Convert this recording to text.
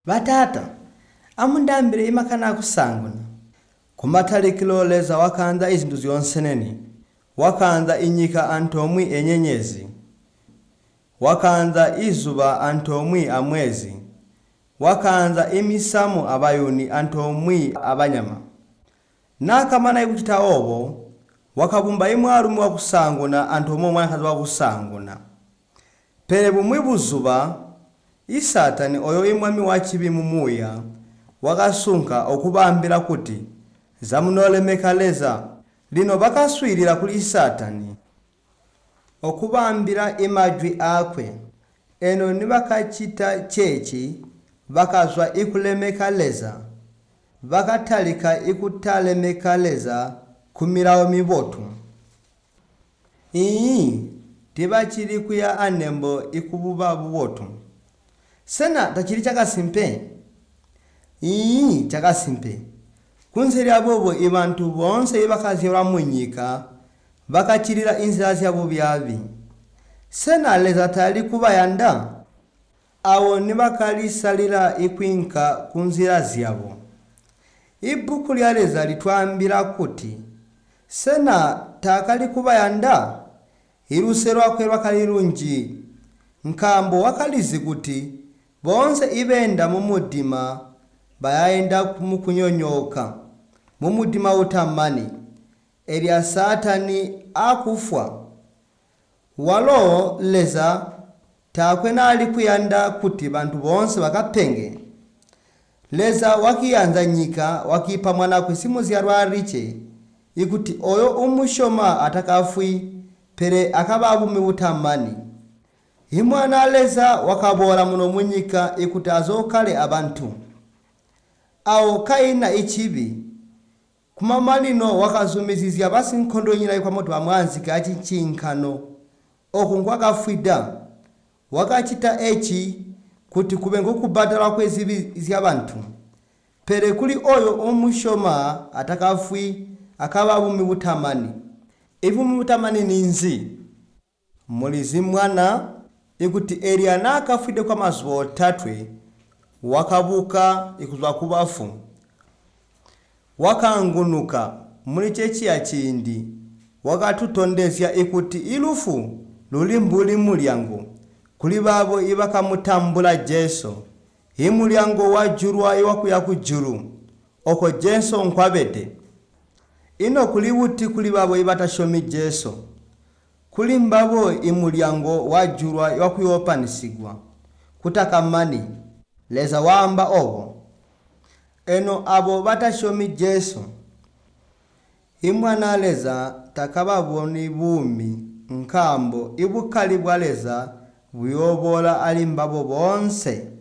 Batata, amundambire imakana kusanguna. Kumatalikilo leza wakanza izindu zyonseneni. Wakanza inyika antomwi enyenyezi. Wakanza izuba antomwi amwezi. Wakanza imisamu abayuni antomwi abanyama. Nakamana ikuchita obo, wakabumba imwarumu wa kusanguna antomo mwanakazi wa kusanguna. Pere bumwi buzuba, Isatani oyo imwami wachibi mumuya, wakasunka okubambira kuti, zamunolemekaleza, lino bakaswirira kuli Isatani. Okubambira imajwi akwe, eno nibakachita chechi, bakazwa ikulemekaleza, bakatalika ikutalemekaleza kumirawo mibotu. Iyi, tibachiri kuya anembo ikububa bubotu. Sena tachiri chakasimpe. Iyi chakasimpe. Kunzeri abobo ibantu bonse ibakazira munyika bakachirira inzira zyabo byabi. Sena leza tali kubayanda. Awo nibakalisalira ikwinka kunzira zyabo. Ibuku lya leza litwambira kuti sena takali kubayanda irusero akwerwa kalirunji nkambo wakalizi kuti bonse ibenda mumudima bayaenda kumukunyonyoka mumudima utamani elia Satani akufwa walo leza takwena alikuyanda kuti bantu bonse bakapenge leza wakiyanza nyika wakipa mwana kwesimu zyarwariche ikuti oyo umushoma atakafui pere akababu utamani Himwana leza wakabora muno munyika ikuti azokale abantu. Awo kaina ichibi. Kumamalino wakazumizizia basi nkondo nyina yikwa moto wa mwanzika achichinkano. Okungwa kafwida. Wakachita echi kuti kubengo kubatala kwezibi zyabantu. Pere kuli oyo umushoma atakafui akababu utamani. Ivu utamani ninzi. Mulizi mwana ikuti eria akafide kwa mazuwa tatwe wakabuka ikuzwa kubafu wakangunuka muri chechi ya chindi wakatutondezya ikuti ilufu lulimbuli mulyango kuli babo ibakamutambula Jesu imulyango wajurwa iwakuya kujuru oko Jesu nkwabete ino kuliwuti kuli babo ibatashomi Jesu kuli mbabo imulyango wajurwa wakuyopanisigwa kutakamani leza wamba obo eno abo batashomi Jesu imwana leza takababoni bumi nkambo ibukali bwa leza buyobola ali mbabo bonse